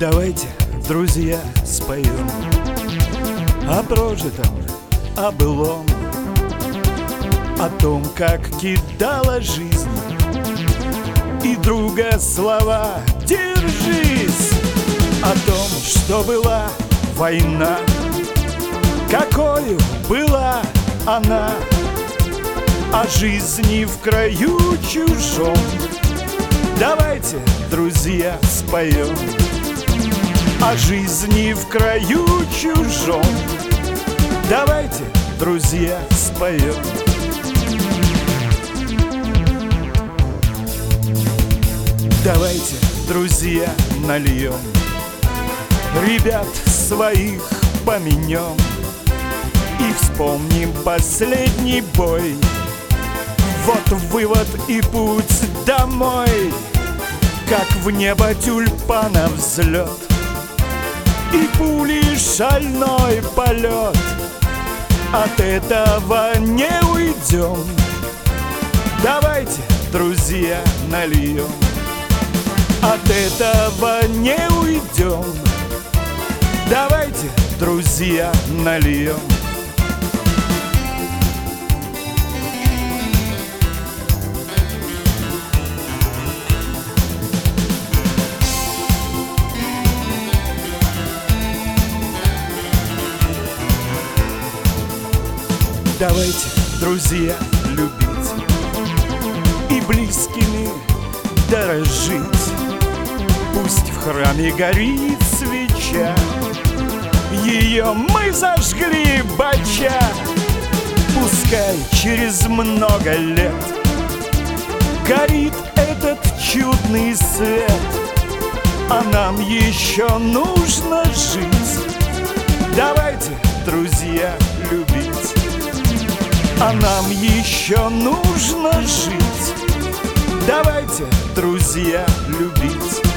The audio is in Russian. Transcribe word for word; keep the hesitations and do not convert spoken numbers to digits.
Давайте, друзья, споем о прожитом, о былом, о том, как кидала жизнь, и друга слова «держись», о том, что была война, какою была она, о жизни в краю чужом. Давайте, друзья, споем о жизни в краю чужом. Давайте, друзья, споем. Давайте, друзья, нальем, ребят своих поменем и вспомним последний бой. Вот вывод и путь домой, как в небо тюльпана взлет и пули шальной полет. От этого не уйдем. Давайте, друзья, нальем. От этого не уйдем. Давайте, друзья, нальем. Давайте, друзья, любить и близкими дорожить. Пусть в храме горит свеча, ее мы зажгли, бача. Пускай через много лет горит этот чудный свет, а нам еще нужно жить. Давайте, друзья, любить, а нам еще нужно жить. Давайте, друзья, любить.